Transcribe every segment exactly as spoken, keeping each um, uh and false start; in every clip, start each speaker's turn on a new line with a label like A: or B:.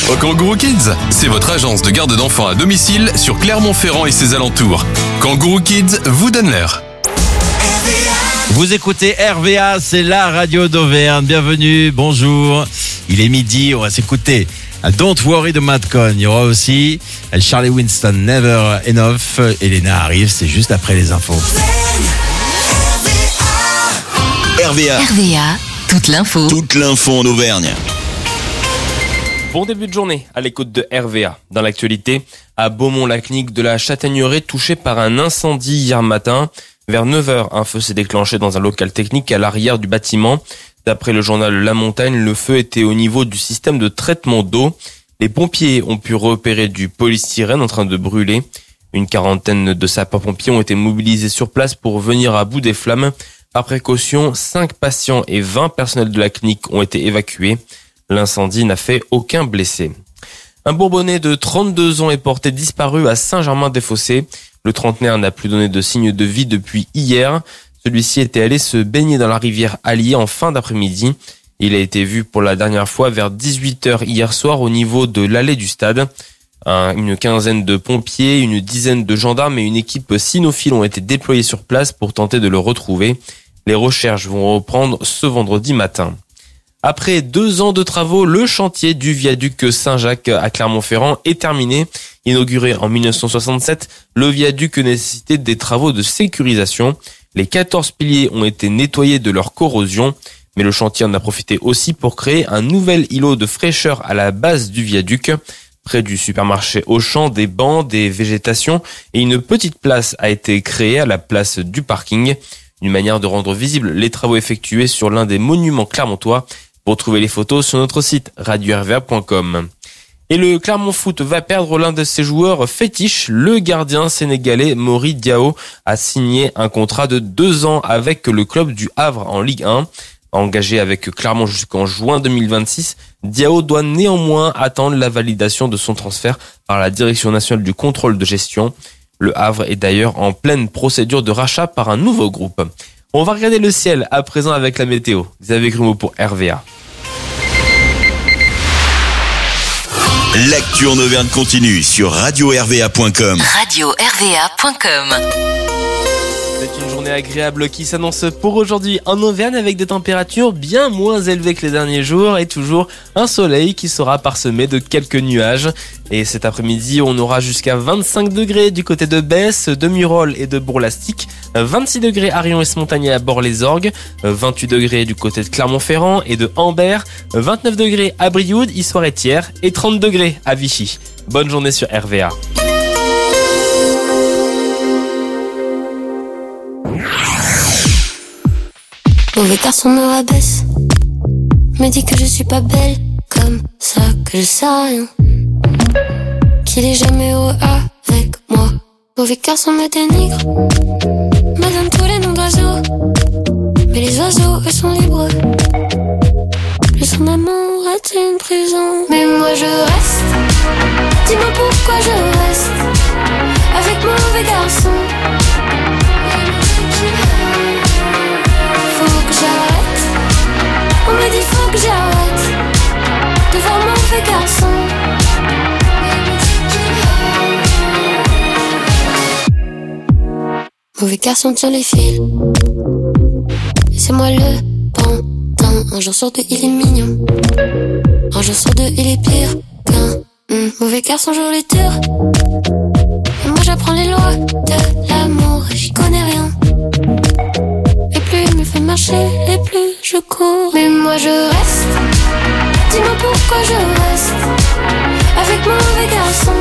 A: Au Kangourou Kids, c'est votre agence de garde d'enfants à domicile sur Clermont-Ferrand et ses alentours. Kangourou Kids vous donne l'heure.
B: Vous écoutez R V A, c'est la radio d'Auvergne. Bienvenue, bonjour. Il est midi, on va s'écouter Don't Worry de Madcon. Il y aura aussi Charlie Winston, Never Enough. Elena arrive, c'est juste après les infos.
C: R V A.
D: R V A, toute l'info.
C: Toute l'info en Auvergne.
E: Bon début de journée à l'écoute de R V A. Dans l'actualité, à Beaumont, la clinique de la Châtaigneraie touchée par un incendie hier matin. Vers neuf heures, un feu s'est déclenché dans un local technique à l'arrière du bâtiment. D'après le journal La Montagne, le feu était au niveau du système de traitement d'eau. Les pompiers ont pu repérer du polystyrène en train de brûler. Une quarantaine de sapeurs-pompiers ont été mobilisés sur place pour venir à bout des flammes. Par précaution, cinq patients et vingt personnels de la clinique ont été évacués. L'incendie n'a fait aucun blessé. Un Bourbonnais de trente-deux ans est porté disparu à Saint-Germain-des-Fossés. Le trentenaire n'a plus donné de signe de vie depuis hier. Celui-ci était allé se baigner dans la rivière Allier en fin d'après-midi. Il a été vu pour la dernière fois vers dix-huit heures hier soir au niveau de l'allée du stade. Une quinzaine de pompiers, une dizaine de gendarmes et une équipe cynophile ont été déployés sur place pour tenter de le retrouver. Les recherches vont reprendre ce vendredi matin. Après deux ans de travaux, le chantier du viaduc Saint-Jacques à Clermont-Ferrand est terminé. Inauguré en dix-neuf cent soixante-sept, le viaduc nécessitait des travaux de sécurisation. Les quatorze piliers ont été nettoyés de leur corrosion, mais le chantier en a profité aussi pour créer un nouvel îlot de fraîcheur à la base du viaduc. Près du supermarché Auchan, des bancs, des végétations et une petite place a été créée à la place du parking. Une manière de rendre visibles les travaux effectués sur l'un des monuments clermontois. Pour trouver les photos sur notre site radio r v a point com. Et le Clermont Foot va perdre l'un de ses joueurs fétiches. Le gardien sénégalais Mori Diao a signé un contrat de deux ans avec le club du Havre en Ligue un. Engagé avec Clermont jusqu'en juin deux mille vingt-six, Diao doit néanmoins attendre la validation de son transfert par la Direction nationale du contrôle de gestion. Le Havre est d'ailleurs en pleine procédure de rachat par un nouveau groupe. On va regarder le ciel à présent avec la météo. Xavier Grumeau pour R V A.
C: L'actu en Auvergne continue sur radio r v a point com.
D: radio r v a point com.
E: C'est une journée agréable qui s'annonce pour aujourd'hui en Auvergne avec des températures bien moins élevées que les derniers jours et toujours un soleil qui sera parsemé de quelques nuages. Et cet après-midi, on aura jusqu'à vingt-cinq degrés du côté de Besse, de Murol et de Bourg-Lastic, vingt-six degrés à Rion-et-Montagné à Bord-les-Orgues, vingt-huit degrés du côté de Clermont-Ferrand et de Ambert, vingt-neuf degrés à Brioude, Issoire-et-Thiers et trente degrés à Vichy. Bonne journée sur R V A.
F: Mauvais garçon me rabaisse, me dit que je suis pas belle, comme ça que je sais rien, qu'il est jamais heureux avec moi. Mauvais garçon me dénigre, me donne tous les noms d'oiseaux, mais les oiseaux eux sont libres. Plus son amour est une prison, mais moi je reste. Dis-moi pourquoi je reste avec mon mauvais garçon. On me dit faut que j'arrête de voir mon mauvais garçon. Mauvais garçon tire les fils, et c'est moi le pantin. Un jour sur deux il est mignon, un jour sur deux il est pire qu'un mmh. Mauvais garçon joue les durs, et moi j'apprends les lois de l'amour et j'y connais rien. Et plus il me fait marcher, et plus je cours. Mais moi je reste. Dis-moi pourquoi je reste avec mon mauvais garçon.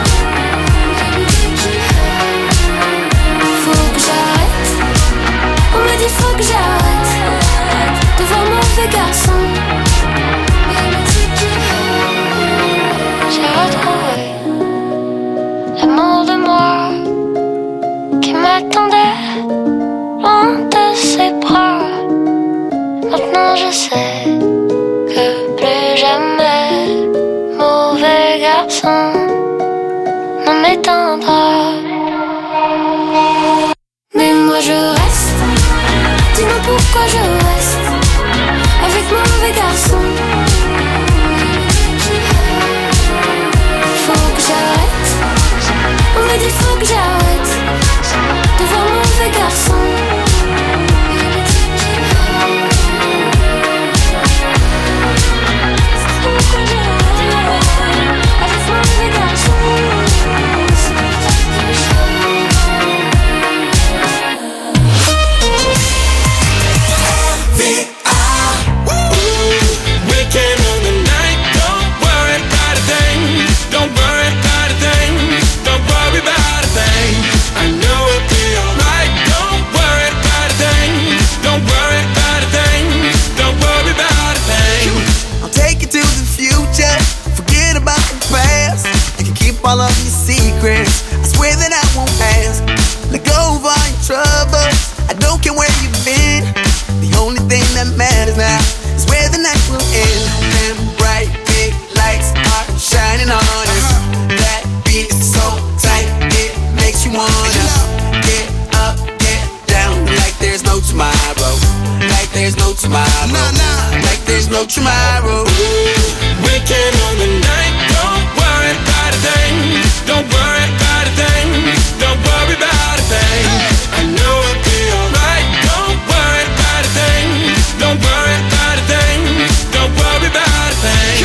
F: Faut que j'arrête. On me dit faut que j'arrête de voir mon mauvais garçon. J'ai retrouvé l'amour de moi qui m'attendait loin de ses bras. Maintenant je sais que plus jamais mauvais garçon ne m'éteindra. Mais moi je reste. Dis-moi pourquoi je reste avec mon mauvais garçon.
G: no tomorrow.
H: Weekend on the night, don't worry about a thing. Don't worry about a thing. Don't worry about a thing. I know it'll be alright. Don't worry about a thing. Don't worry about a thing. Don't worry about a thing.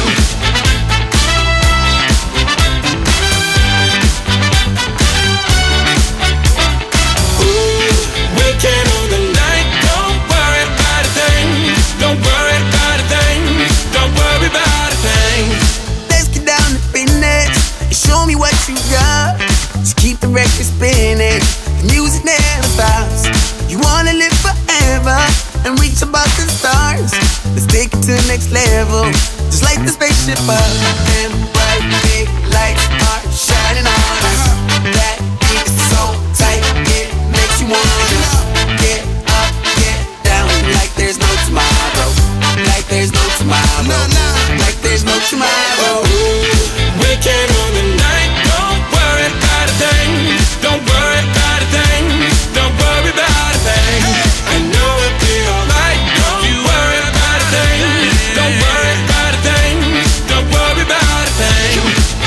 H: Ooh, weekend on the night, don't worry about a thing. Don't worry about a thing. Don't worry about a thing.
G: Let's get down to business and show me what you got. Just keep the record spinning, the music never stops. You wanna live forever and reach above the stars. Let's take it to the next level, just like the spaceship up. And bright big lights are shining on us. That beat is so tight, it makes you wanna get up, get down, like there's no tomorrow. Like there's no tomorrow. Like there's no tomorrow.
H: Weekend on the night, don't worry about a thing. Don't worry about a thing. Don't worry about a thing. I know it'll be alright. Don't you worry about a thing. Don't worry about a thing. Don't worry about a thing.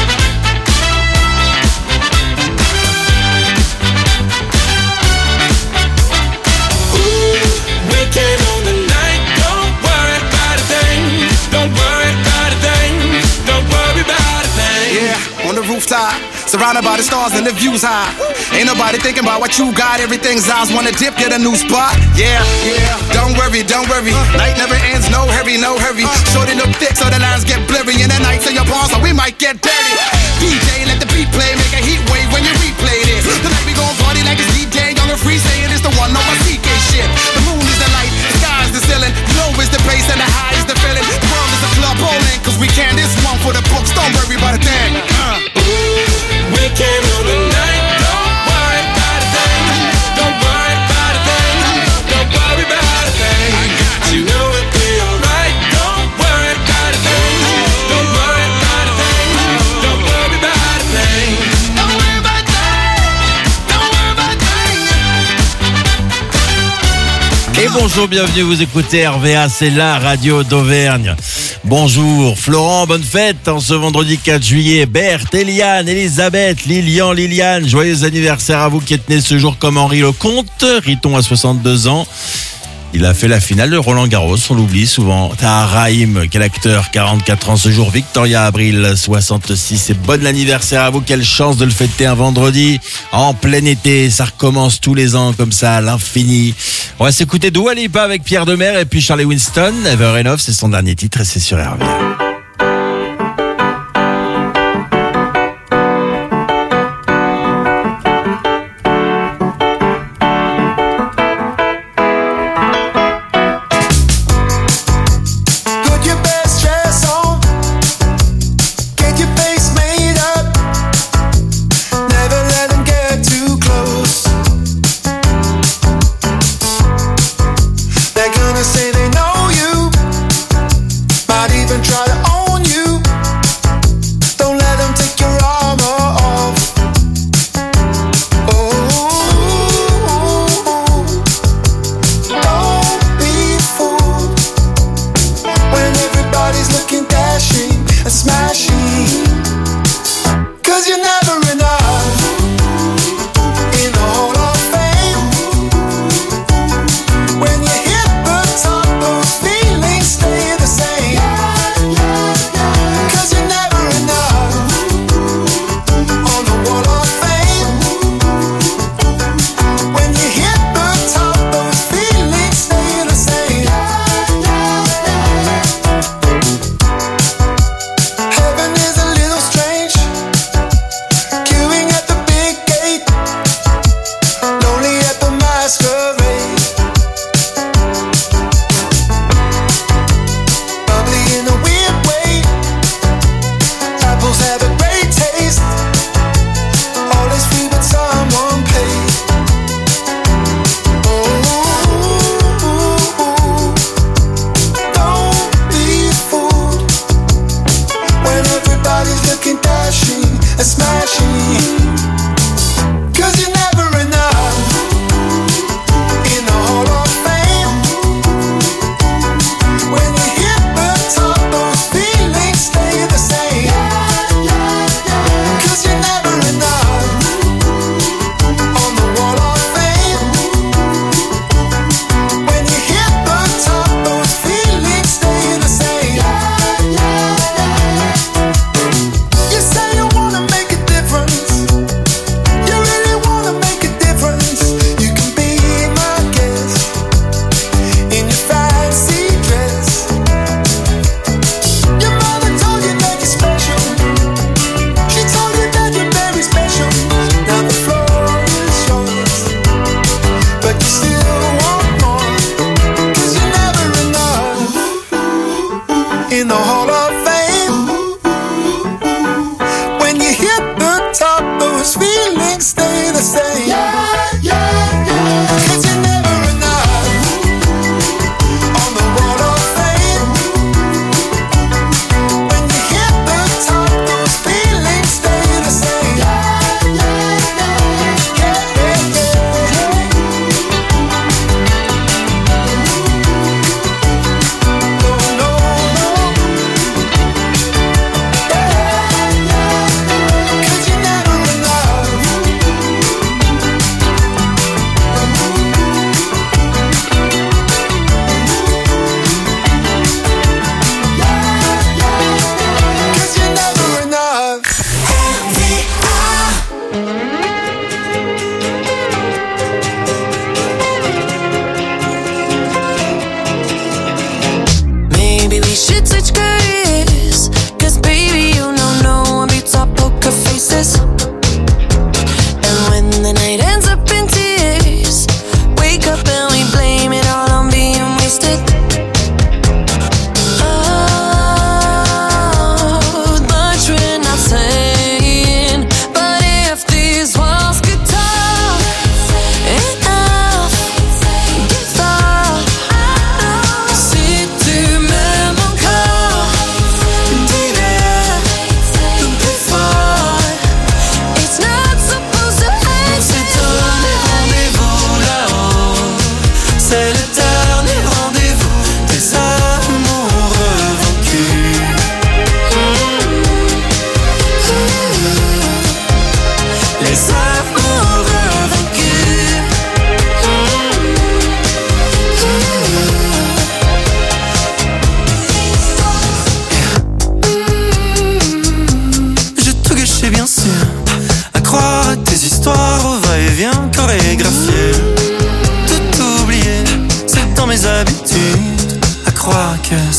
H: Ooh, weekend on the night, don't worry about a thing. Don't worry about a thing. Don't worry about a thing.
G: Yeah, on the rooftop, surrounded by the stars and the views high. Ain't nobody thinking about what you got. Everything's eyes wanna dip, get a new spot. Yeah, yeah. Don't worry, don't worry. Night never ends, no hurry, no hurry. Shorten up thick so the lines get blurry. And the nights in your palms, so we might get dirty. D J, let the beat play, make a heat wave when you replay this. Tonight we gon' party like it's D J, young and free, saying it's the one on my C K shit. The moon is the light, the sky is the ceiling. You know it's the bass and the high is the feeling. The world is a club bowling, cause we can. This one for the books, don't worry about a thing. Uh.
H: Weekend on the night, don't worry about a thing. Don't worry about a thing. Don't worry about a thing. You know it'll be alright. Don't worry about a thing. Don't worry about a thing. Don't worry about a thing.
G: Don't worry about a thing. Don't worry about a thing.
B: Et bonjour, bienvenue, vous écoutez R V A, c'est la radio d'Auvergne. Bonjour, Florent, bonne fête en ce vendredi quatre juillet. Berthe, Eliane, Elisabeth, Lilian, Liliane, joyeux anniversaire à vous qui êtes nés ce jour comme Henri Lecomte. Riton a soixante-deux ans. Il a fait la finale de Roland Garros, on l'oublie souvent. Tahar Rahim, quel acteur, quarante-quatre ans ce jour. Victoria Abril, soixante-six. Et bon anniversaire à vous, quelle chance de le fêter un vendredi en plein été. Ça recommence tous les ans comme ça, à l'infini. On va s'écouter Dua Lipa avec Pierre Demer et puis Charlie Winston. Ever Enough, c'est son dernier titre et c'est sur R V A.
I: Say they know you, might even try to own you. Don't let them take your armor off. Oh, don't be fooled when everybody's looking dashing and smashing. 'Cause you're never enough in the Hall of Fame. When you hit the top, those feelings stay the same.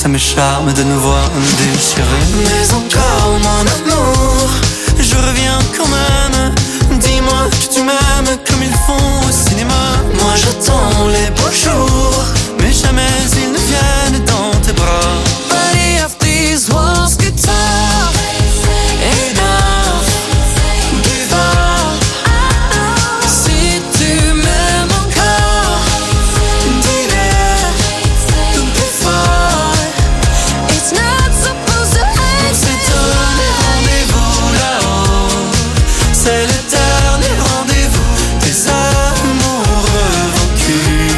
J: ça me charme de nous voir nous déchirer. Mais encore mon amour, je reviens quand même. Dis-moi que tu m'aimes comme ils font au cinéma. Moi j'attends les beaux jours, mais jamais ils ne viennent dans tes bras. Buddy of these walls guitar, enough, give up. Si tu m'aimes encore, dis-le plus fort. It's not supposed to end. C'est donné rendez-vous là-haut. C'est le dernier rendez-vous des amoureux vaincus.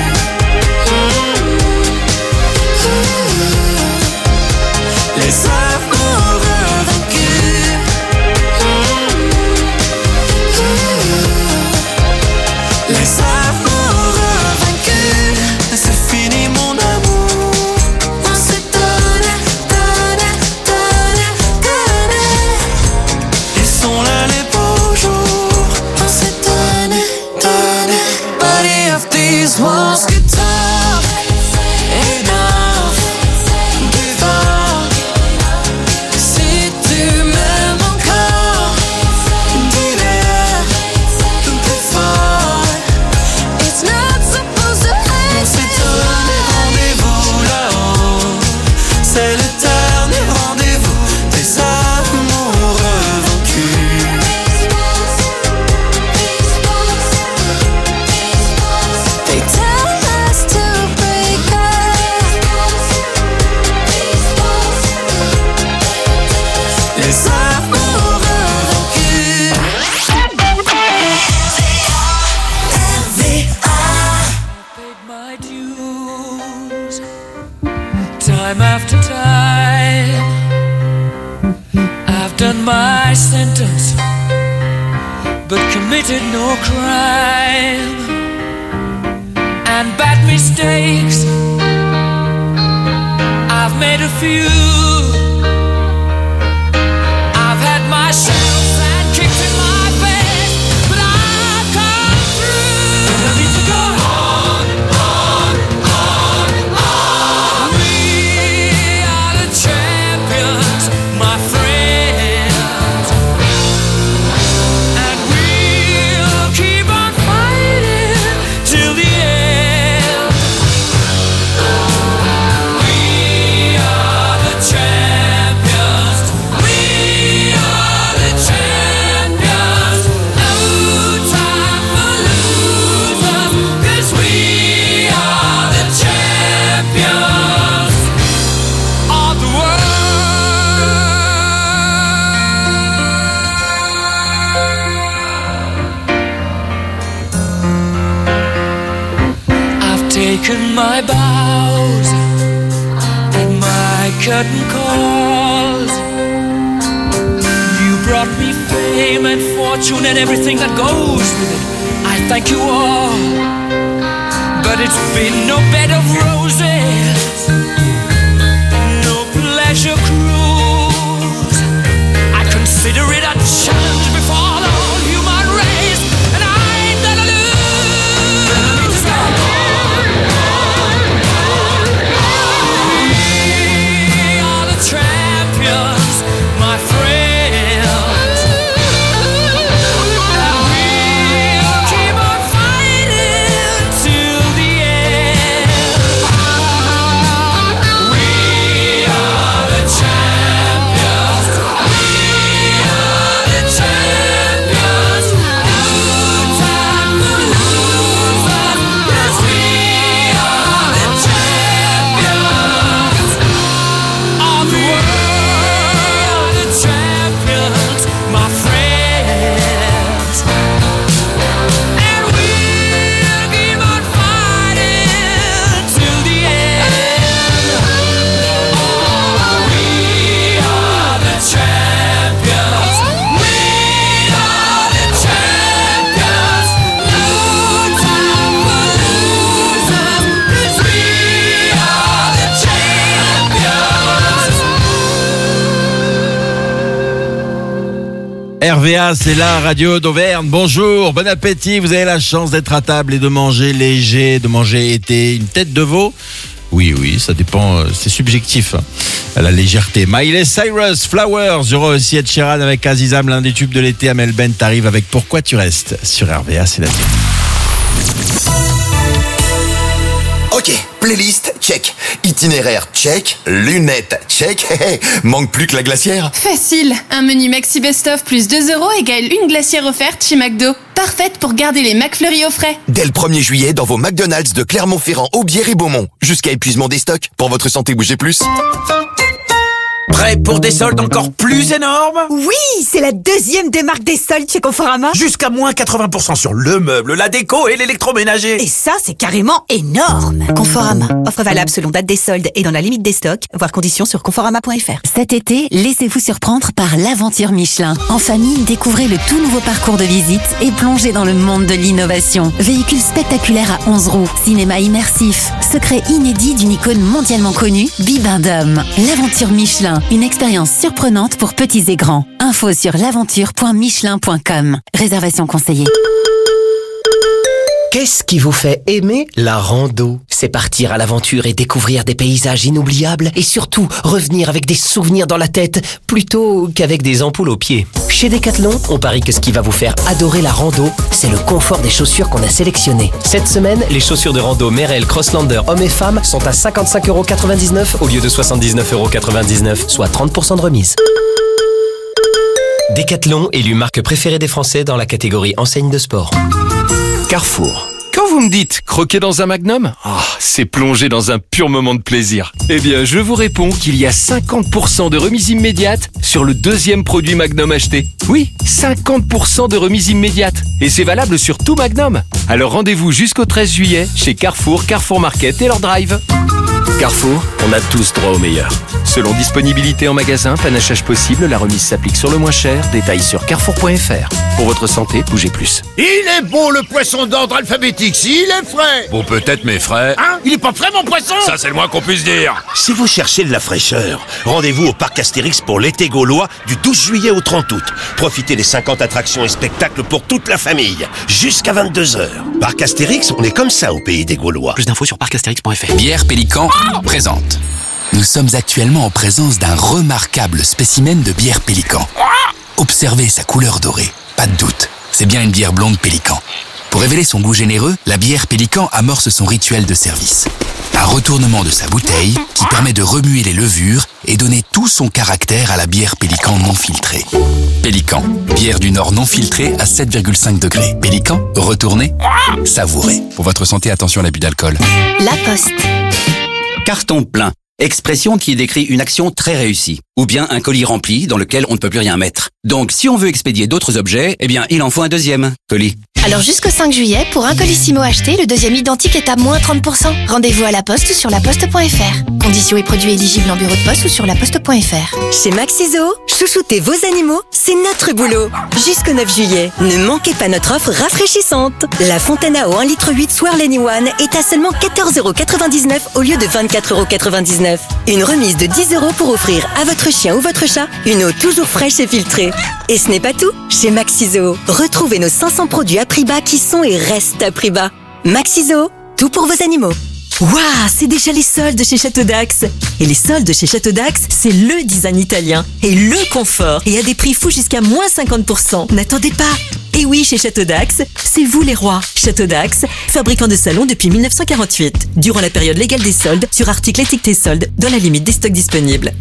J: Les amoureux vaincus. Les amoureux vaincus. C'est fini mon amour. On s'est donné, donné, donné, donné. Ils sont là les beaux jours. On s'est donné, donné. Body of these walls guitar, enough, give up. Si tu m'aimes encore, dis-le plus fort. It's not supposed to end. On s'est donné rendez-vous là-haut. C'est le dernier rendez-vous des amoureux vaincus. They tell us to break up. Les amoureux vaincus.
K: Paid my dues time after time. I've done my sentence, but committed no crime. And bad mistakes, I've made a few. I've had my shells and kicked in my face, but I've come through. I need to go on, on, on, on. We are the champions, my friends, and we'll keep on fighting till the end. We are the champions. We are the champions. No time for losers, 'cause we are the champions of the world. I've taken my bows and my curtain calls. You brought me fame and fortune and everything that goes with it. I thank you all, but it's been no bed of roses, no pleasure cruise. I consider it a challenge before the whole human race, and I ain't gonna lose. We are the champions, my friends, and we'll keep on fighting till the end. We are the champions. We are the champions. No time for losers, 'cause we are the champions of the world. The champions, my friends, and we'll keep on fighting till the end. Oh, we are the champions. We are the champions. No time for losers, 'cause we are the champions.
B: R V A, c'est la radio d'Auvergne. Bonjour, bon appétit. Vous avez la chance d'être à table et de manger léger, de manger été, une tête de veau Oui, oui, ça dépend, euh, c'est subjectif. Hein. La légèreté. Miley Cyrus, Flowers. Il y aura aussi Ed Sheeran avec Azizam, l'un des tubes de l'été. Amel Bent arrive avec Pourquoi tu restes sur R V A, c'est la vie.
L: Ok, playlist, check. Itinéraire, check. Lunettes, check. Manque plus que la glacière.
M: Facile, un menu Maxi Best-of plus deux euros égale une glacière offerte chez McDo. Parfaite pour garder les McFlurry au frais.
L: Dès le premier juillet, dans vos McDonald's de Clermont-Ferrand, Aubière et Beaumont. Jusqu'à épuisement des stocks. Pour votre santé, bougez plus.
N: Prêt pour des soldes encore plus énormes?
O: Oui, c'est la deuxième démarque des soldes chez Conforama.
N: Jusqu'à moins quatre-vingts pour cent sur le meuble, la déco et l'électroménager.
O: Et ça, c'est carrément énorme. Conforama. Offre valable selon date des soldes et dans la limite des stocks. Voir conditions sur conforama point f r.
P: Cet été, laissez-vous surprendre par l'aventure Michelin. En famille, découvrez le tout nouveau parcours de visite et plongez dans le monde de l'innovation. Véhicule spectaculaire à onze roues, cinéma immersif, secret inédit d'une icône mondialement connue, Bibendum. L'aventure Michelin. Une expérience surprenante pour petits et grands. Info sur l'aventure point michelin point com. Réservation conseillée.
Q: Qu'est-ce qui vous fait aimer la rando? C'est partir à l'aventure et découvrir des paysages inoubliables et surtout revenir avec des souvenirs dans la tête plutôt qu'avec des ampoules aux pieds. Chez Decathlon, on parie que ce qui va vous faire adorer la rando, c'est le confort des chaussures qu'on a sélectionnées. Cette semaine, les chaussures de rando Merrell Crosslander hommes et femmes sont à cinquante-cinq euros quatre-vingt-dix-neuf au lieu de soixante-dix-neuf euros quatre-vingt-dix-neuf, soit trente pour cent de remise. Decathlon, élu marque préférée des Français dans la catégorie enseigne de sport. Carrefour.
R: Quand vous me dites croquer dans un Magnum, oh, c'est plonger dans un pur moment de plaisir. Eh bien, je vous réponds qu'il y a cinquante pour cent de remise immédiate sur le deuxième produit Magnum acheté. Oui, cinquante pour cent de remise immédiate. Et c'est valable sur tout Magnum. Alors rendez-vous jusqu'au treize juillet chez Carrefour, Carrefour Market et leur drive. Carrefour, on a tous droit au meilleur. Selon disponibilité en magasin, panachage possible, la remise s'applique sur le moins cher. Détails sur carrefour point f r. Pour votre santé, bougez plus.
S: Il est beau le poisson d'ordre alphabétique, s'il est frais.
R: Bon, peut-être, mais frais.
S: Hein? Il est pas frais, mon poisson?
R: Ça, c'est le moins qu'on puisse dire.
T: Si vous cherchez de la fraîcheur, rendez-vous au parc Astérix pour l'été gaulois du douze juillet au trente août. Profitez des cinquante attractions et spectacles pour toute la famille, jusqu'à vingt-deux heures. Parc Astérix, on est comme ça au pays des Gaulois.
Q: Plus d'infos sur parc astérix point f r.
U: Bière Pélican présente. Nous sommes actuellement en présence d'un remarquable spécimen de bière Pélican. Observez sa couleur dorée, pas de doute, c'est bien une bière blonde Pélican. Pour révéler son goût généreux, la bière Pélican amorce son rituel de service. Un retournement de sa bouteille qui permet de remuer les levures et donner tout son caractère à la bière Pélican non filtrée. Pélican, bière du Nord non filtrée à sept virgule cinq degrés. Pélican, retournez, savourez. Pour votre santé, attention à l'abus d'alcool.
P: La Poste.
V: Carton plein. Expression qui décrit une action très réussie. Ou bien un colis rempli dans lequel on ne peut plus rien mettre. Donc, si on veut expédier d'autres objets, eh bien, il en faut un deuxième colis.
W: Alors jusqu'au cinq juillet, pour un Colissimo acheté, le deuxième identique est à moins trente pour cent. Rendez-vous à la Poste ou sur la poste point f r. Conditions et produits éligibles en bureau de poste ou sur la poste point f r.
O: Chez Maxiso, chouchouter vos animaux, c'est notre boulot. Jusqu'au neuf juillet, ne manquez pas notre offre rafraîchissante. La fontaine à eau un litre huit Swarleni One est à seulement quatorze euros quatre-vingt-dix-neuf au lieu de vingt-quatre euros quatre-vingt-dix-neuf. Une remise de dix euros pour offrir à votre chien ou votre chat une eau toujours fraîche et filtrée. Et ce n'est pas tout. Chez Maxiso, retrouvez nos cinq cents produits à prix bas qui sont et restent à prix bas. Maxiso, tout pour vos animaux. Waouh, c'est déjà les soldes chez Château d'Axe. Et les soldes chez Château d'Axe, c'est le design italien et le confort. Et à des prix fous jusqu'à moins cinquante pour cent. N'attendez pas. Et oui, chez Château d'Axe, c'est vous les rois. Château d'Axe, fabricant de salons depuis mille neuf cent quarante-huit. Durant la période légale des soldes, sur articles étiquetés soldes, dans la limite des stocks disponibles.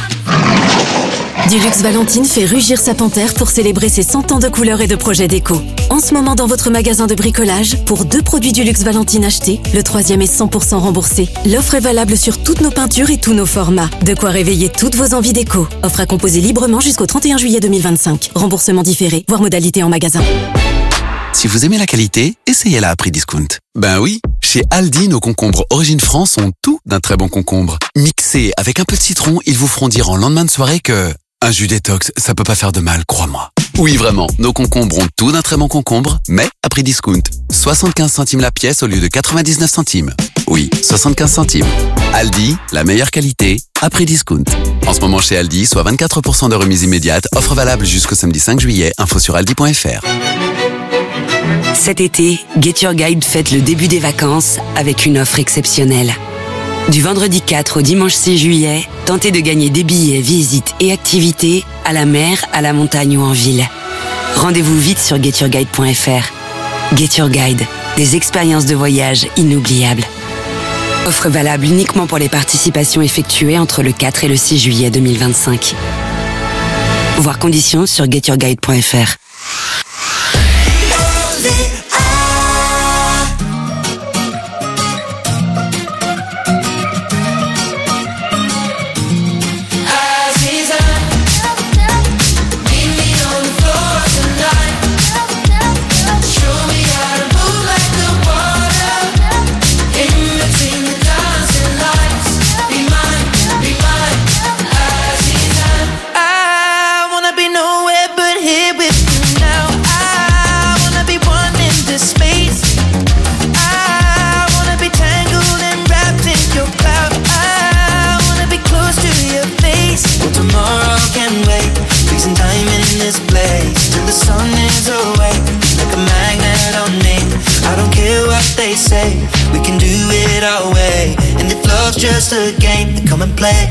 X: Dulux Valentine fait rugir sa panthère pour célébrer ses cent ans de couleurs et de projets déco. En ce moment dans votre magasin de bricolage, pour deux produits Dulux Valentine achetés, le troisième est cent pour cent remboursé. L'offre est valable sur toutes nos peintures et tous nos formats. De quoi réveiller toutes vos envies déco. Offre à composer librement jusqu'au trente et un juillet deux mille vingt-cinq. Remboursement différé, voire modalité en magasin.
U: Si vous aimez la qualité, essayez-la à prix discount. Ben oui, chez Aldi, nos concombres Origine France ont tout d'un très bon concombre. Mixés avec un peu de citron, ils vous feront dire en lendemain de soirée que un jus détox, ça peut pas faire de mal, crois-moi. Oui, vraiment, nos concombres ont tout d'un très bon concombre, mais à prix discount. soixante-quinze centimes la pièce au lieu de quatre-vingt-dix-neuf centimes. Oui, soixante-quinze centimes. Aldi, la meilleure qualité, à prix discount. En ce moment chez Aldi, soit vingt-quatre pour cent de remise immédiate, offre valable jusqu'au samedi cinq juillet, info sur aldi point f r.
Y: Cet été, Get Your Guide fête le début des vacances avec une offre exceptionnelle.
A: Du vendredi quatre au dimanche six juillet, tentez de gagner des billets, visites et activités à la mer, à la montagne ou en ville. Rendez-vous vite sur get your guide point f r. Get Your Guide, des expériences de voyage inoubliables. Offre valable uniquement pour les participations effectuées entre le quatre et le six juillet deux mille vingt-cinq. Voir conditions sur get your guide point f r.
J: Just a game to come and play.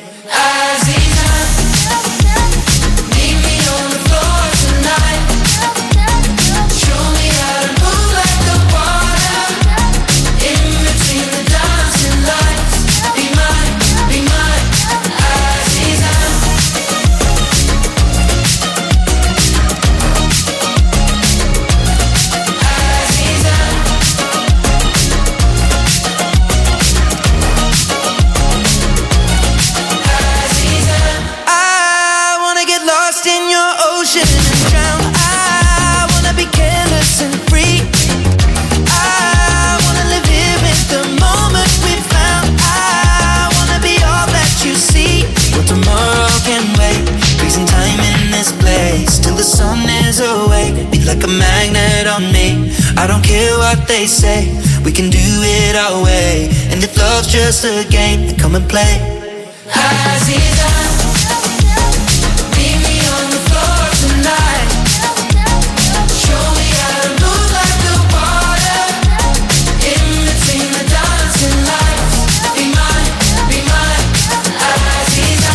J: I don't care what they say, we can do it our way. And if love's just a game, then come and play. Aziza, meet me on the floor tonight. Show me how to move like the water, in between the dancing lights. Be mine, be mine, Aziza.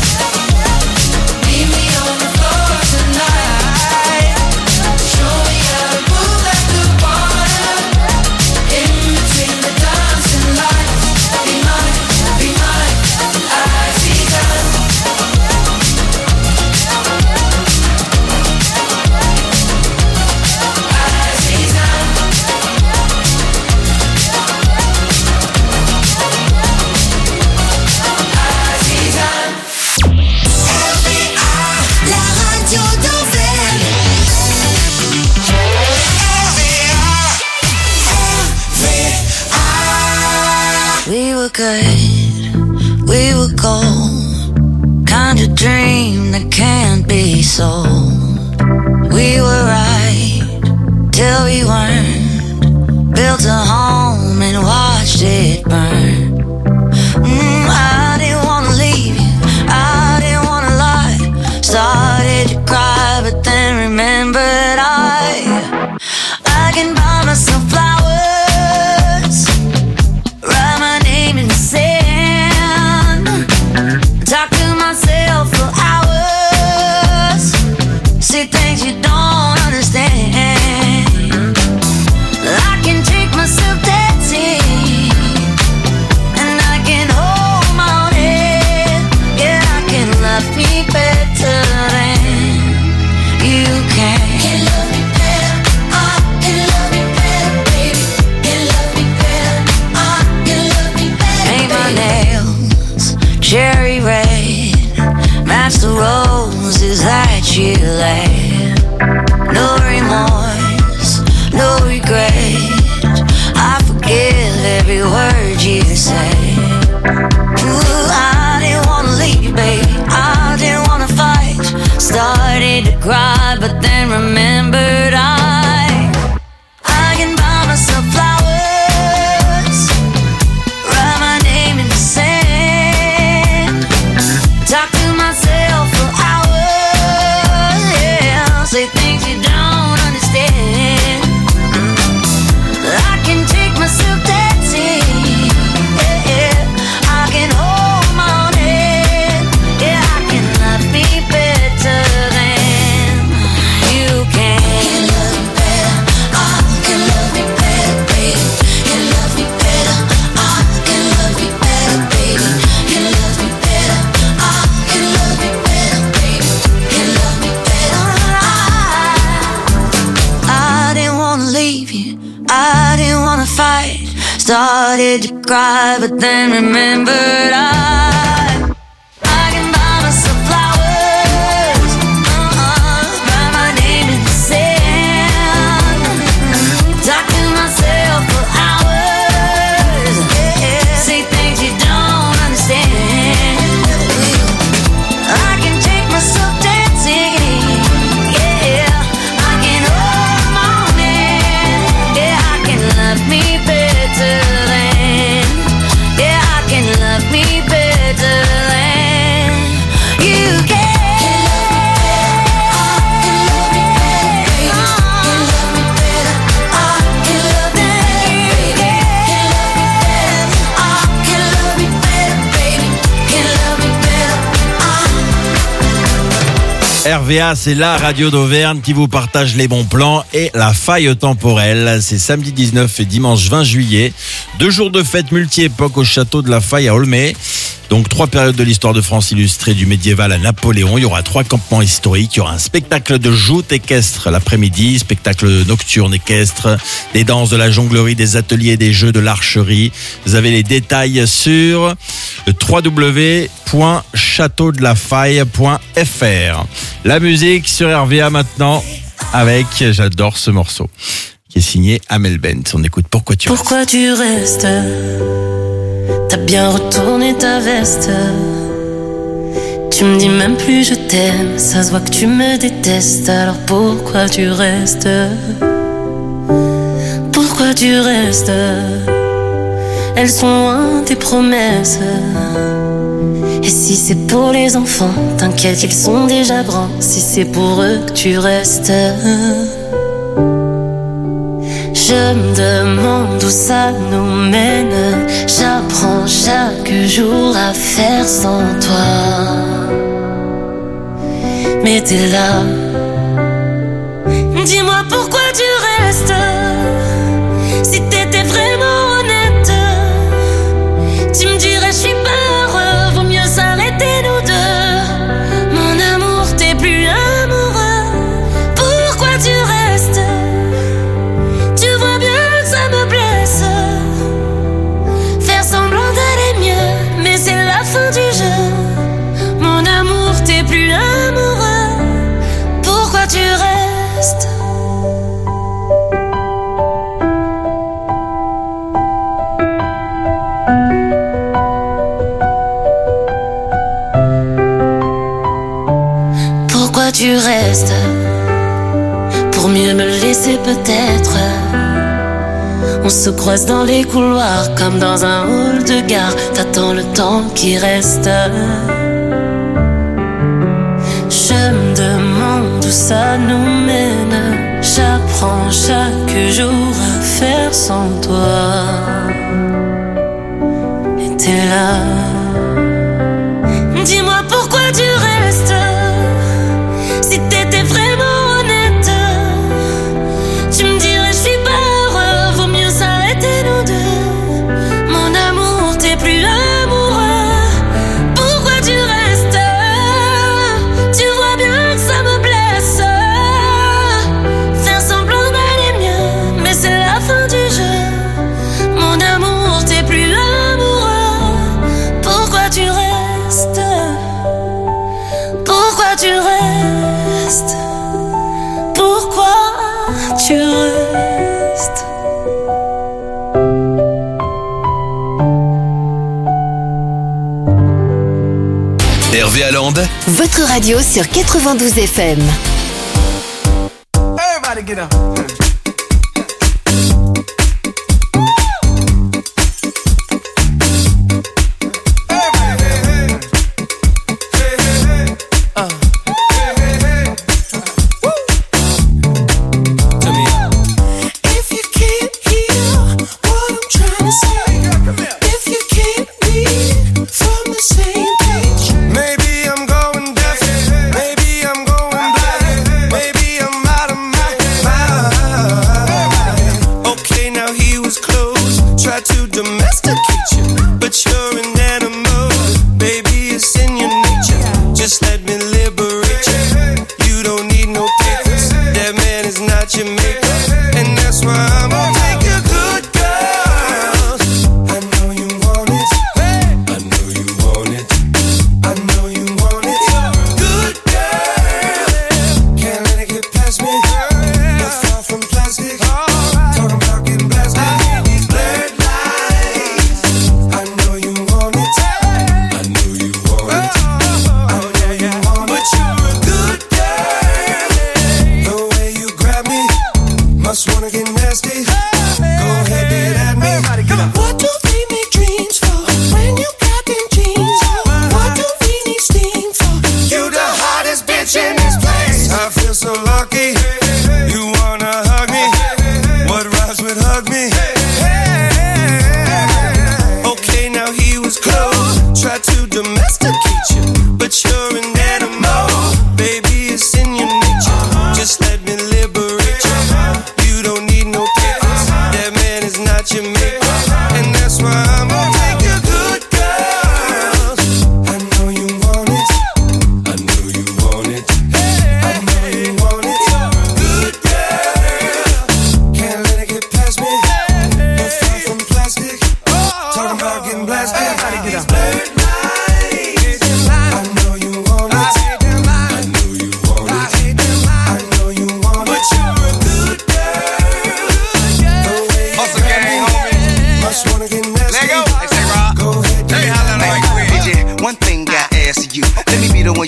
J: Meet me on the floor tonight. Show me how to move like the water, in between the dancing lights. Be mine, be mine, Aziza.
C: We were good, we were gold, kind of dream that can't be sold. We were right till we weren't, built a home and watched it burn. Mm, I didn't wanna leave you, I didn't wanna lie. Started to cry, but then remembered I I can buy myself flowers, write my name in the sand, talk to myself for hours, say things you don't understand. I can take myself dancing, and I can hold my own head. Yeah, I can love me better than you can. Can love me better, I can love me better, baby. Can love me better, I can love me better. Paint my nails cherry red, match the roses that you laid. No remorse, no regret, I forgive every word you say. Ooh, I didn't wanna leave, baby, I didn't wanna fight. Started to cry, but then remembered I I can buy myself flowers, write my name in the sand, talk to myself for hours. Yeah, started to cry, but then remembered I, I can buy myself flowers, uh-uh, write my name in the sand, talk to myself for hours, yeah, say things you don't understand. I can take myself dancing, yeah, I can hold the morning, yeah, I can love me better than, yeah, I can love me better than you can.
B: R V A, c'est la radio d'Auvergne qui vous partage les bons plans et la faille temporelle. C'est samedi dix-neuf et dimanche vingt juillet. Deux jours de fête multi-époque au château de la Faille à Aulnay. Donc trois périodes de l'histoire de France illustrée du médiéval à Napoléon. Il y aura trois campements historiques. Il y aura un spectacle de joute équestre l'après-midi, spectacle nocturne équestre, des danses, de la jonglerie, des ateliers, des jeux, de l'archerie. Vous avez les détails sur w w w point château de la faille point f r. La musique sur R V A maintenant avec, j'adore ce morceau, qui est signé Amel Bent. On écoute Pourquoi tu restes.
D: Pourquoi tu restes? T'as bien retourné ta veste. Tu me dis même plus je t'aime. Ça se voit que tu me détestes. Alors pourquoi tu restes? Pourquoi tu restes? Elles sont loin tes promesses. Et si c'est pour les enfants, t'inquiète, ils sont déjà grands. Si c'est pour eux que tu restes, je me demande où ça nous mène. J'apprends chaque jour à faire sans toi. Mais t'es là. Dis-moi pourquoi tu restes. Si t'étais vraiment honnête, tu me dirais je suis pas heureux, vaut mieux s'arrêter nous deux. Mon amour, t'es plus amoureux. Pourquoi tu restes? Tu vois bien que ça me blesse. Faire semblant d'aller mieux, mais c'est la fin du jeu. Mon amour, t'es plus amoureux. Pourquoi tu restes? Pourquoi tu restes? Pour mieux me laisser peut-être. On se croise dans les couloirs comme dans un hall de gare. T'attends le temps qui reste. Je me demande où ça nous mène. J'apprends chaque jour à faire sans toi. Et t'es là. Dis-moi pourquoi tu restes. Si t'étais vraiment honnête, tu me dirais je suis pas heureux, vaut mieux s'arrêter nous deux. Mon amour, t'es plus amoureux. Pourquoi tu restes? Tu vois bien que ça me blesse. Faire semblant d'aller mieux, mais c'est la fin du jeu. Mon amour, t'es plus amoureux. Pourquoi tu restes? Pourquoi tu restes? Pourquoi tu restes?
U: R V A Land,
O: Votre radio sur quatre-vingt-douze F M.
I: Everybody get up. Maybe I'm going deaf, maybe I'm going blind, maybe I'm out of my mind. Okay, now he was close, tried to domesticate you, but you're an animal, baby, it's in your nature. Just let me liberate you. You don't need no papers, that man is not your maker, and that's why I'm gonna take your good girls.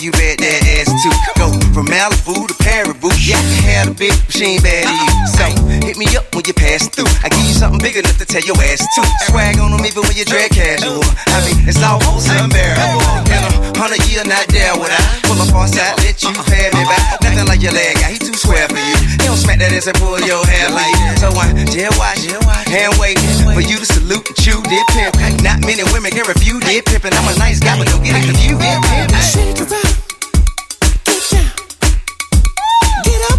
I: you bet that ass too. Go from Malibu to Paribu, yeah, I can have a big machine bad to you. So hit me up when you pass through. I give you something big enough to tell your ass to. Swag on them even when you drag casual. I mean, it's almost unbearable. In a hundred year, not there would I pull up on side, let you pay me back. Nothing like your leg guy, he too square for you. He don't smack that ass and pull your hair like that. So I jail watch, hand wait for you to salute and chew, did pimp. Not many women can refuse, did pimp. And I'm a nice guy, but don't get it confused, did pimp.
J: Shake around, get down, get up.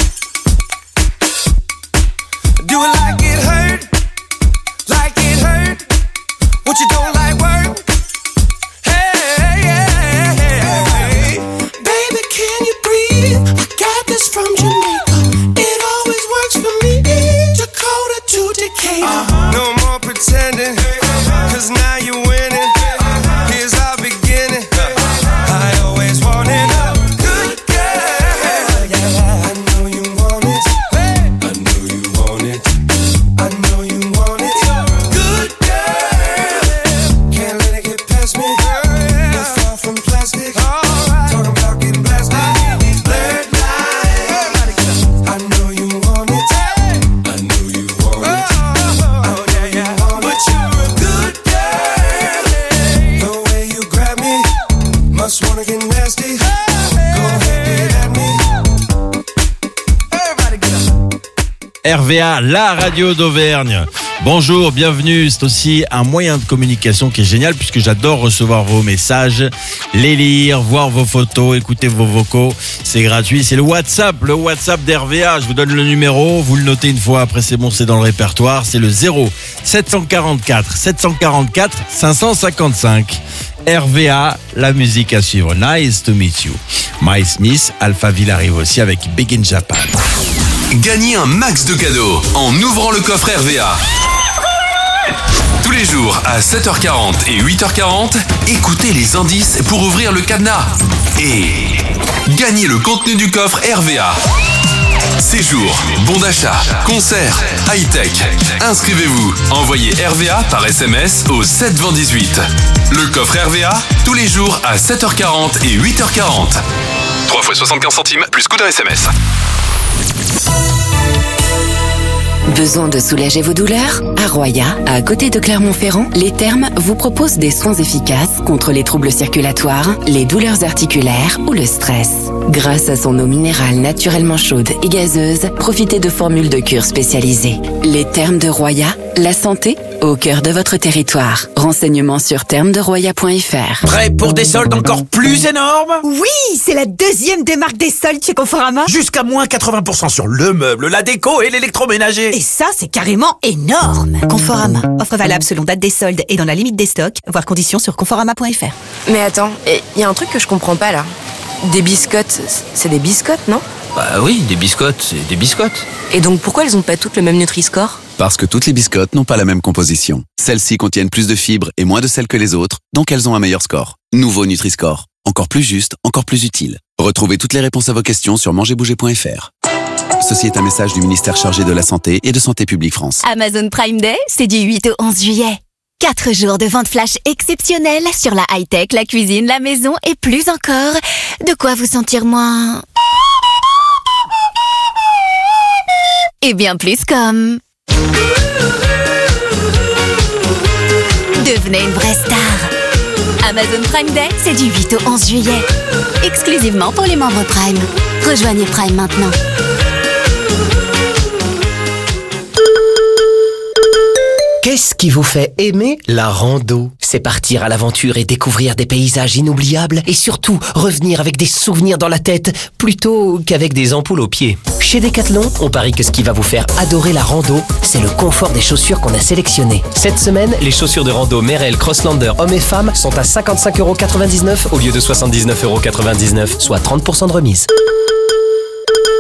J: Do it like it hurt, like it hurt. What you don't like work? Hey, hey, hey, hey. Baby, can you breathe? I got this from Jamaica. It always works for me. Dakota to Decatur.
I: Uh-huh. No more pretending, cause now you're winning. Here's our beginning. I always wanted a good girl. I know you want it. I know you want it. I know you want it. Good girl. Can't let it get past me. We're far from plastic. Talking about getting blasted. Blurred lines. I know you want it. I know you want it. Oh yeah, yeah. But you're a good girl. The way you grab me, must wanna get nasty. Go ahead, get at me. Everybody get up.
B: R V A, la radio d'Auvergne. Bonjour, bienvenue. C'est aussi un moyen de communication qui est génial puisque j'adore recevoir vos messages, les lire, voir vos photos, écouter vos vocaux. C'est gratuit. C'est le WhatsApp, le WhatsApp d'R V A. Je vous donne le numéro. Vous le notez une fois. Après, c'est bon, c'est dans le répertoire. C'est le zéro sept cent quarante-quatre sept cent quarante-quatre cinq cent cinquante-cinq. R V A, la musique à suivre. Nice to meet you. Miles Smith, Alphaville arrive aussi avec Big in Japan.
E: Gagnez un max de cadeaux en ouvrant le coffre R V A. Tous les jours à sept heures quarante et huit heures quarante, écoutez les indices pour ouvrir le cadenas. Et gagnez le contenu du coffre R V A. Séjour, bon d'achat, concert, high-tech. Inscrivez-vous. Envoyez R V A par S M S au sept vingt dix-huit. Le coffre R V A, tous les jours à sept heures quarante et huit heures quarante. trois fois soixante-quinze centimes plus coût d'un S M S.
A: Besoin de soulager vos douleurs? À Roya, à côté de Clermont-Ferrand, les Thermes vous proposent des soins efficaces contre les troubles circulatoires, les douleurs articulaires ou le stress. Grâce à son eau minérale naturellement chaude et gazeuse, profitez de formules de cure spécialisées. Les Thermes de Roya, la santé au cœur de votre territoire. Renseignements sur thermes de roya point f r.
N: Prêt pour des soldes encore plus énormes?
F: Oui, c'est la deuxième des marques des soldes chez Conforama.
N: Jusqu'à moins quatre-vingts pour cent sur le meuble, la déco et l'électroménager.
F: Et ça, c'est carrément énorme. Conforama. Offre valable selon date des soldes et dans la limite des stocks. Voir conditions sur conforama point f r.
G: Mais attends, il y a un truc que je comprends pas là. Des biscottes, c'est des biscottes, non?
V: Bah oui, des biscottes, c'est des biscottes.
G: Et donc pourquoi elles ont pas toutes le même Nutri-Score?
U: Parce que toutes les biscottes n'ont pas la même composition. Celles-ci contiennent plus de fibres et moins de sel que les autres, donc elles ont un meilleur score. Nouveau Nutri-Score. Encore plus juste, encore plus utile. Retrouvez toutes les réponses à vos questions sur manger bouger point f r. Ceci est un message du ministère chargé de la Santé et de Santé publique France.
O: Amazon Prime Day, c'est du huit au onze juillet. Quatre jours de vente flash exceptionnelle sur la high-tech, la cuisine, la maison et plus encore. De quoi vous sentir moins... et bien plus comme... devenez une vraie star. Amazon Prime Day, c'est du huit au onze juillet. Exclusivement pour les membres Prime. Rejoignez Prime maintenant.
Q: Qu'est-ce qui vous fait aimer la rando? C'est partir à l'aventure et découvrir des paysages inoubliables et surtout revenir avec des souvenirs dans la tête plutôt qu'avec des ampoules aux pieds. Chez Decathlon, on parie que ce qui va vous faire adorer la rando, c'est le confort des chaussures qu'on a sélectionnées. Cette semaine, les chaussures de rando Merrell Crosslander hommes et femmes sont à cinquante-cinq euros quatre-vingt-dix-neuf au lieu de soixante-dix-neuf euros quatre-vingt-dix-neuf, soit trente pour cent de remise.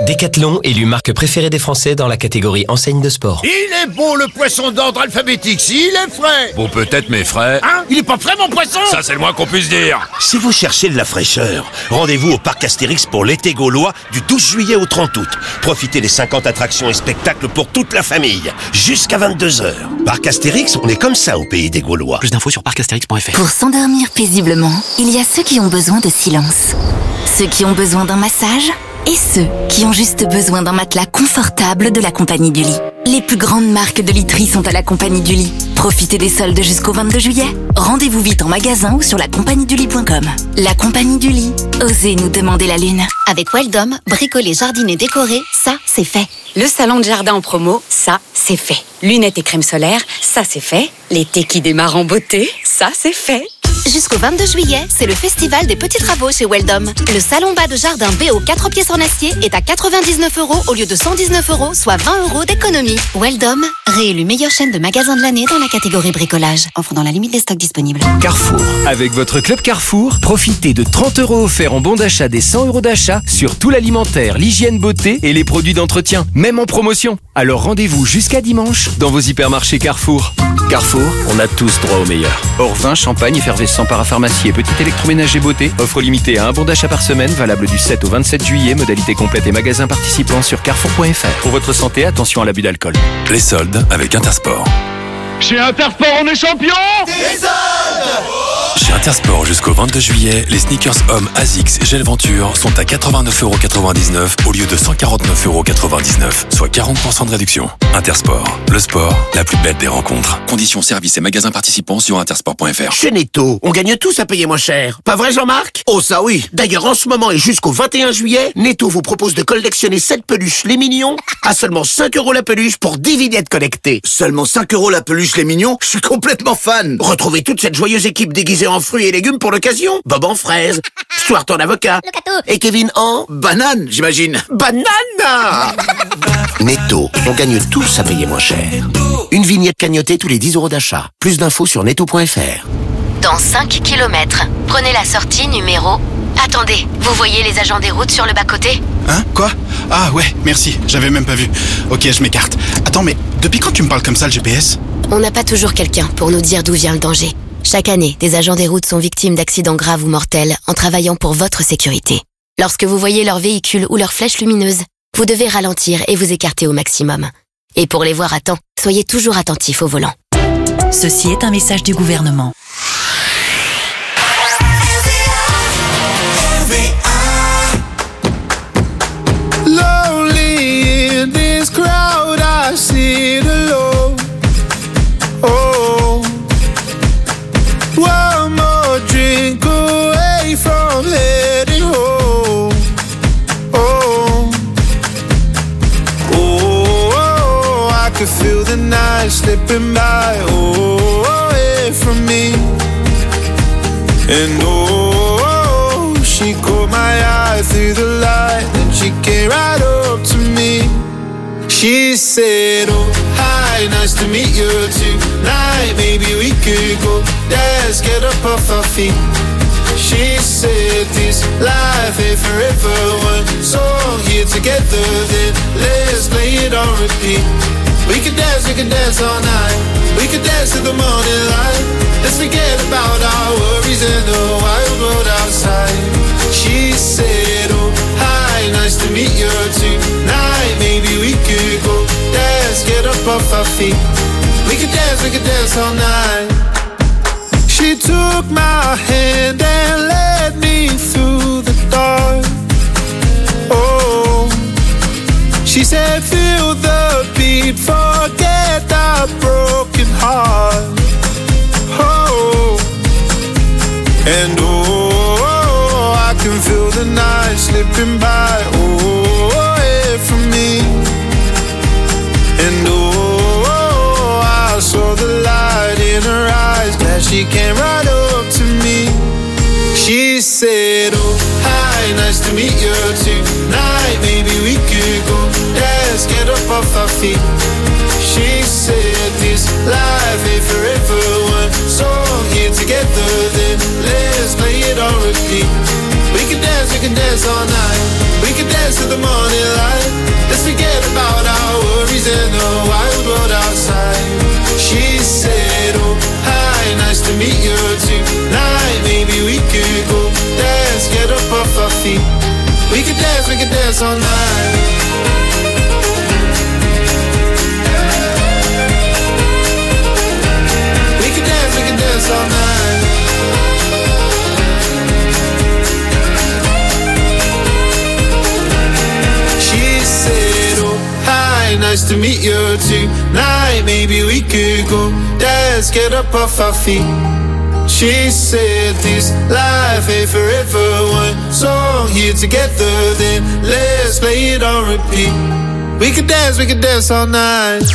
Q: Decathlon, élu marque préférée des Français dans la catégorie enseigne de sport.
S: Il est beau le poisson d'ordre alphabétique, s'il est frais.
E: Bon, peut-être mes frais.
S: Hein? Il est pas frais mon poisson?
E: Ça, c'est le moins qu'on puisse dire.
T: Si vous cherchez de la fraîcheur, rendez-vous au parc Astérix pour l'été gaulois du douze juillet au trente août. Profitez des cinquante attractions et spectacles pour toute la famille, jusqu'à vingt-deux heures. Parc Astérix, on est comme ça au pays des Gaulois.
U: Plus d'infos sur parc astérix point f r.
H: Pour s'endormir paisiblement, il y a ceux qui ont besoin de silence, ceux qui ont besoin d'un massage et ceux qui ont juste besoin d'un matelas confortable de la Compagnie du Lit. Les plus grandes marques de literie sont à la Compagnie du Lit. Profitez des soldes jusqu'au vingt-deux juillet. Rendez-vous vite en magasin ou sur la compagnie du lit point com. La Compagnie du Lit. Osez nous demander la lune.
W: Avec Weldom, bricoler, jardiner, décorer, ça, c'est fait.
A: Le salon de jardin en promo, ça, c'est fait. Lunettes et crème solaire, ça, c'est fait. L'été qui démarre en beauté, ça, c'est fait.
W: Jusqu'au vingt-deux juillet, c'est le festival des petits travaux chez Weldom. Le salon bas de jardin B O quatre pièces en acier est à quatre-vingt-dix-neuf euros au lieu de cent dix-neuf euros, soit vingt euros d'économie. Weldom, réélu meilleure chaîne de magasins de l'année dans la catégorie bricolage. Offre dans la limite des stocks disponibles.
R: Carrefour. Avec votre club Carrefour, profitez de trente euros offerts en bon d'achat des cent euros d'achat sur tout l'alimentaire, l'hygiène beauté et les produits d'entretien, même en promotion. Alors rendez-vous jusqu'à dimanche dans vos hypermarchés Carrefour. Carrefour, on a tous droit au meilleur. Hors vin, champagne, effervescent, parapharmacie et petit électroménager beauté. Offre limitée à un bon d'achat par semaine, valable du sept au vingt-sept juillet. Modalité complète et magasins participants sur carrefour point f r. Pour votre santé, attention à l'abus d'alcool.
E: Les soldes avec Intersport.
S: Chez Intersport, on est champion.
E: Des soldes. Chez Intersport jusqu'au vingt-deux juillet, les sneakers hommes ASICS Gel Venture sont à quatre-vingt-neuf euros quatre-vingt-dix-neuf au lieu de cent quarante-neuf euros quatre-vingt-dix-neuf, soit quarante pour cent de réduction. Intersport, le sport, la plus belle des rencontres. Conditions, services et magasins participants sur intersport point f r.
N: Chez Netto, on gagne tous à payer moins cher. Pas vrai Jean-Marc? Oh ça oui. D'ailleurs en ce moment et jusqu'au vingt et un juillet, Netto vous propose de collectionner sept peluches les mignons à seulement cinq euros la peluche pour dix vignettes connectées.
S: Seulement cinq euros la peluche les mignons? Je suis complètement fan.
N: Retrouvez toute cette joyeuse équipe déguisée en fruits et légumes pour l'occasion. Bob en fraise, Stuart en avocat et Kevin en
S: banane, j'imagine.
N: Banane. Netto, on gagne tous à payer moins cher. Une vignette cagnotée tous les dix euros d'achat. Plus d'infos sur netto point f r.
W: Dans cinq kilomètres, prenez la sortie numéro... Attendez, vous voyez les agents des routes sur le bas-côté?
K: Hein? Quoi? Ah ouais, merci, j'avais même pas vu. Ok, je m'écarte. Attends, mais depuis quand tu me parles comme ça, le G P S?
W: On n'a pas toujours quelqu'un pour nous dire d'où vient le danger. Chaque année, des agents des routes sont victimes d'accidents graves ou mortels en travaillant pour votre sécurité. Lorsque vous voyez leur véhicule ou leur flèche lumineuse, vous devez ralentir et vous écarter au maximum. Et pour les voir à temps, soyez toujours attentifs au volant.
L: Ceci est un message du gouvernement.
I: Lonely in this crowd, I sit alone. Oh, one more drink away from heading home. Oh, oh, I could feel the night slipping by. Oh, away from me. And oh, she caught my eye through the light, and she came right up to me. She said, oh, hi, nice to meet you tonight. Maybe we could go dance, get up off our feet. She said, this life ain't forever. One song here together, then let's play it on repeat. We could dance, we could dance all night. We could dance to the morning light. Let's forget about our worries and the wild road outside. She said, oh, hi, nice to meet you tonight. Maybe we could go dance, get up off our feet. We could dance, we could dance all night. She took my hand and led me through the dark. Oh, she said, feel the beat, forget our broken heart. Oh, and oh, I can feel the night slipping by. Oh, away from me. And oh, I saw the light in her eyes. Glad she came right up to me. She said, oh, hi, nice to meet you tonight. Maybe we could go dance, get up off our feet. She said, this life ain't forever. One song here together, then let's play it on repeat. We can dance, we can dance all night. We can dance to the morning light. We could dance, we could dance all night. We could dance, we could dance all night. She said, oh, hi, nice to meet you tonight. Maybe we could go dance, get up off our feet. She said this life ain't forever. One song here together, then let's play it on repeat. We could dance, we could dance all night.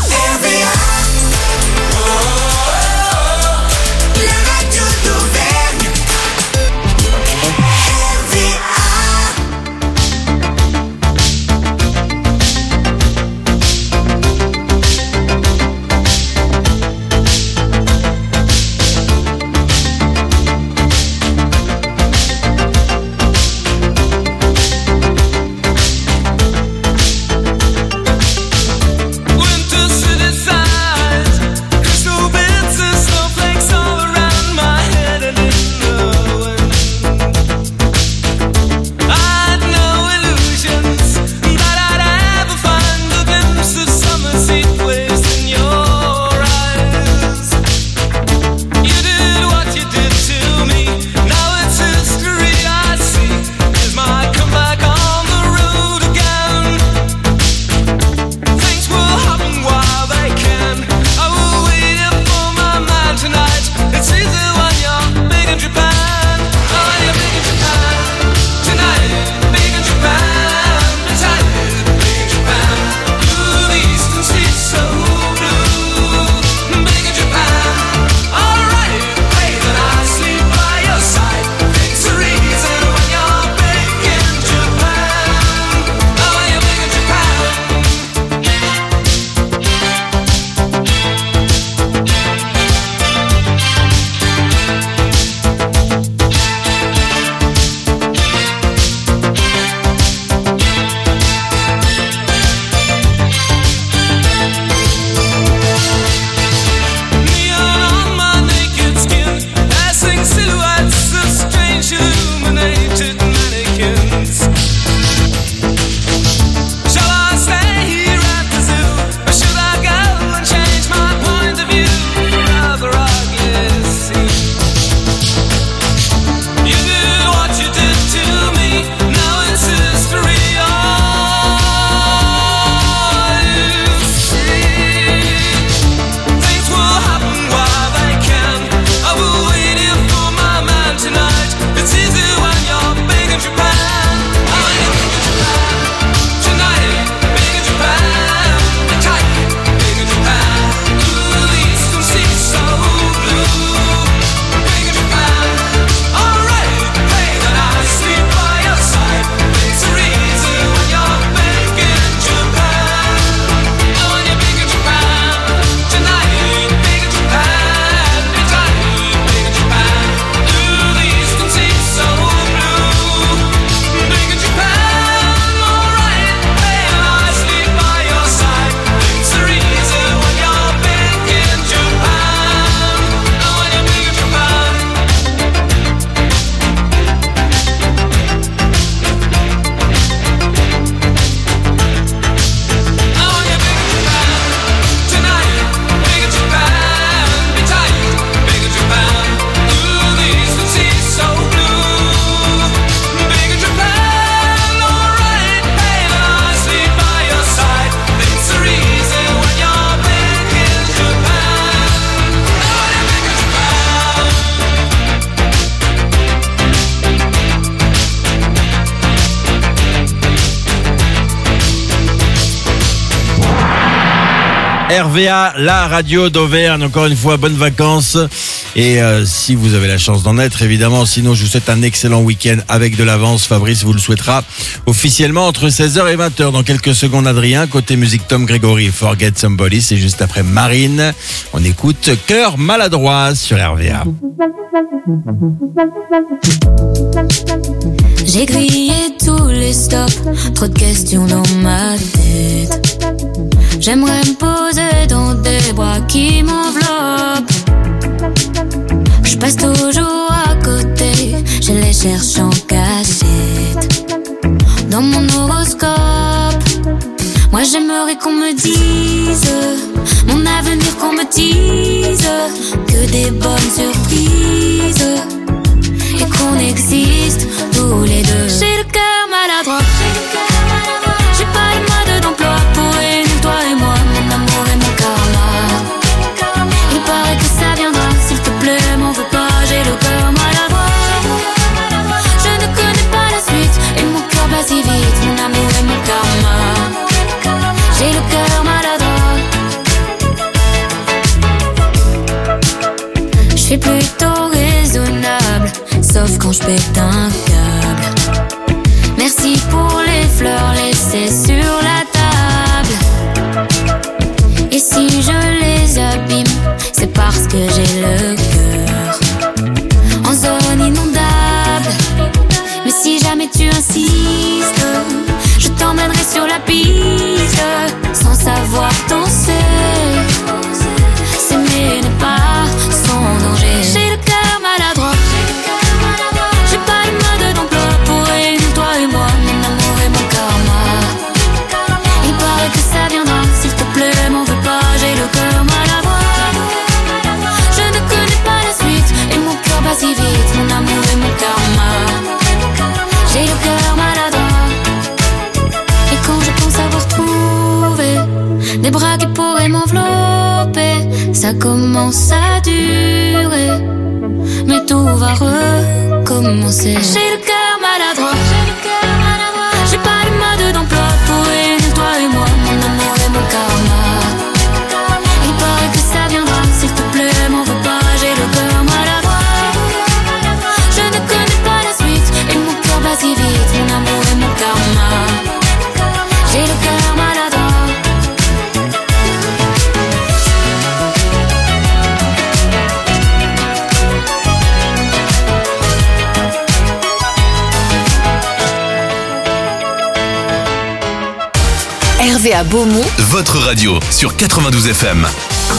B: R V A, la radio d'Auvergne. Encore une fois, bonnes vacances. Et euh, si vous avez la chance d'en être, évidemment. Sinon, je vous souhaite un excellent week-end avec de l'avance. Fabrice vous le souhaitera officiellement entre seize heures et vingt heures. Dans quelques secondes, Adrien. Côté musique, Tom Gregory, Forget Somebody. C'est juste après Marine. On écoute Cœur maladroit sur R V A.
D: J'ai grillé tous les stops, trop de questions dans ma tête. J'aimerais me poser dans des bras qui m'enveloppent. Je passe toujours à côté, je les cherche en cachette. j'aimerais qu'on me dise mon avenir, qu'on me dise que des bonnes surprises et qu'on existe tous les deux. J'ai le cœur maladroit, j'ai pas le mode d'emploi pour réunir toi et moi, mon amour et mon karma. Il paraît que ça viendra, s'il te plaît, m'en veux pas, j'ai le cœur maladroit. Je ne connais pas la suite et mon cœur bat si vite, mon amour et mon karma. J'ai le cœur maladroit. Je suis plutôt raisonnable, sauf quand je pète un câble. Merci pour les fleurs laissées sur la table. Et si je les abîme, c'est parce que j'ai le cœur en zone inondable. Mais si jamais tu insistes, je t'emmènerai sur la piste, sans savoir danser. S'aimer n'est pas sans danger. J'ai le cœur maladroit, j'ai pas le mode d'emploi pour réunir toi et moi, mon amour et mon karma. Il paraît que ça viendra, s'il te plaît, m'en veux pas, j'ai le cœur maladroit. Je ne connais pas la suite et mon cœur bat si vite, mon amour et mon karma. J'ai le cœur maladroit. Et quand je pense avoir trouvé des bras qui pourraient m'envelopper, ça commence à durer, mais tout va recommencer. J'ai le cœur maladroit, j'ai pas le mode d'emploi pour réunir toi et moi, mon amour et mon karma. Il paraît que ça viendra, s'il te plaît, m'en veux pas, j'ai le cœur maladroit. Je ne connais pas la suite et mon cœur bat si vite, mon amour et mon karma. J'ai le cœur maladroit.
G: R V A Beaumont,
E: Votre radio sur quatre-vingt-douze F M.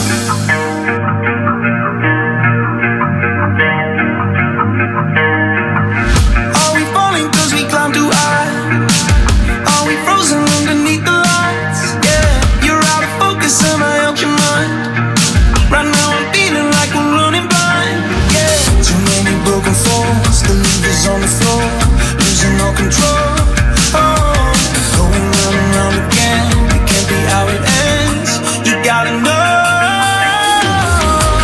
J: Are we falling cause we climb too high? Are we frozen underneath the lights? Yeah, you're out of focus and I out your mind. Right now I'm feeling like I'm running blind. Yeah, too many broken falls, the levers on the floor, losing all control. Oh, going round and round again, it can't be how it ends. You gotta know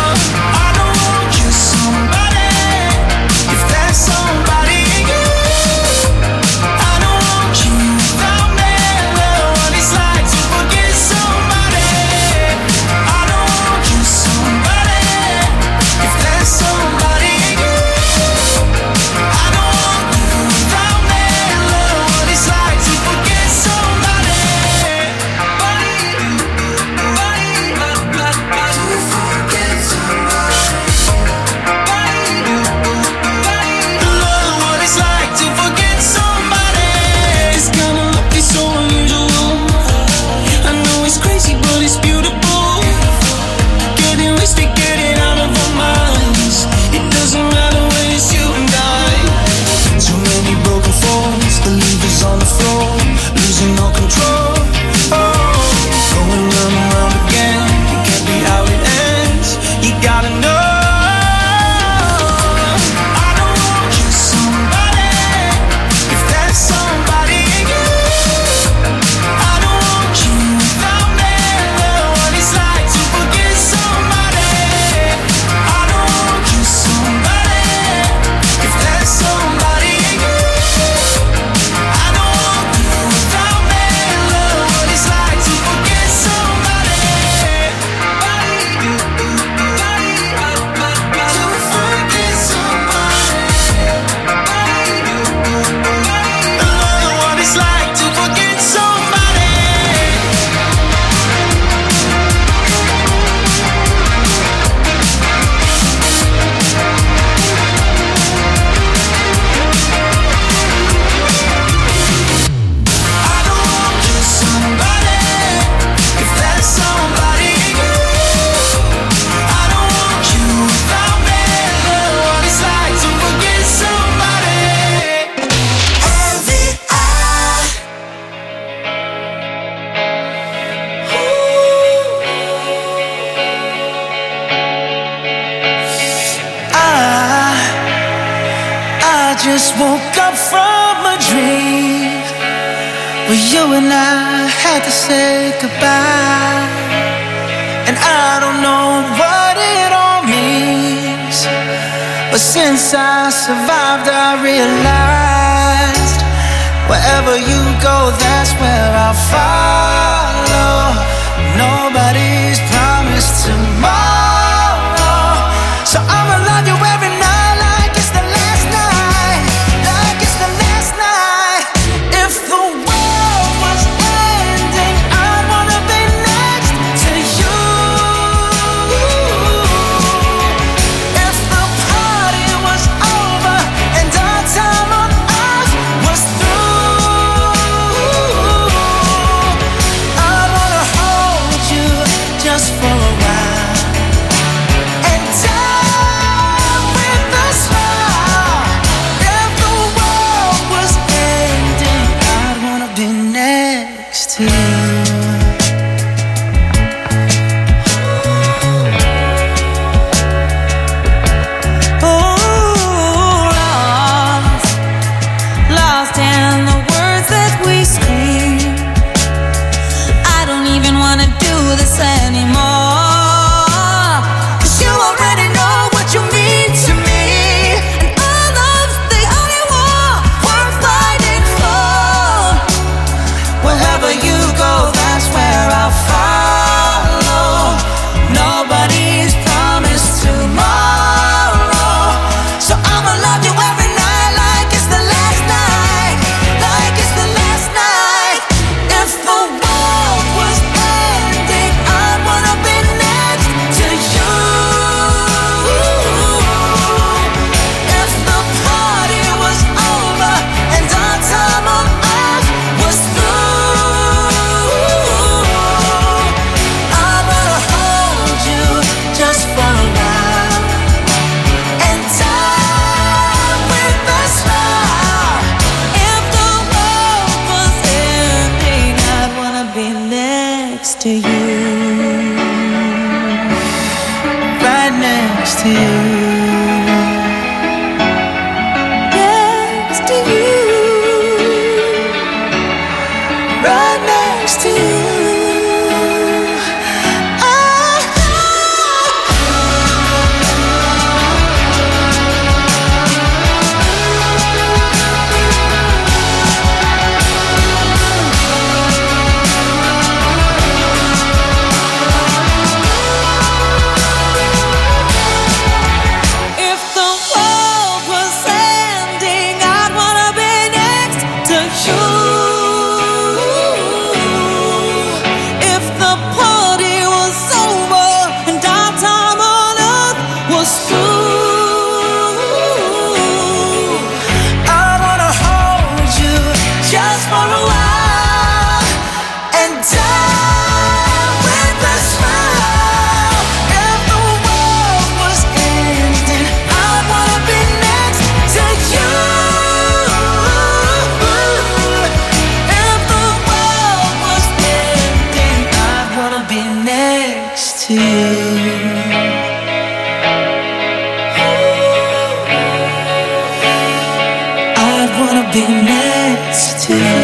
I: just woke up from a dream where you and I had to say goodbye. And I don't know what it all means, but since I survived I realized wherever you go, that's where I'll follow. Nobody's promised tomorrow, so I'ma love you every night like it's the last night, like it's the last night. If the world was ending, I'd wanna be next to you. If the party was over and our time on earth was through, I'd wanna hold you just for a while and die with a smile. If the world was ending, I'd wanna be next to you.
D: Oh, lost, lost in the words that we scream. I don't even wanna do this anymore, 'cause you already know what you mean to me, and our love's the only war worth fighting for. Wherever you go, that's where I'll follow. Nobody's promised tomorrow, so I'ma love you every night like it's the last night, like it's the last night. If the world was ending, I'd wanna be next to you. If the party was over and our time on earth was through, I wanna hold you just for a while and die with a smile. If the world was ending, I'd wanna be next to you,
I: Right next to you.
D: next to you,
I: Right next to you.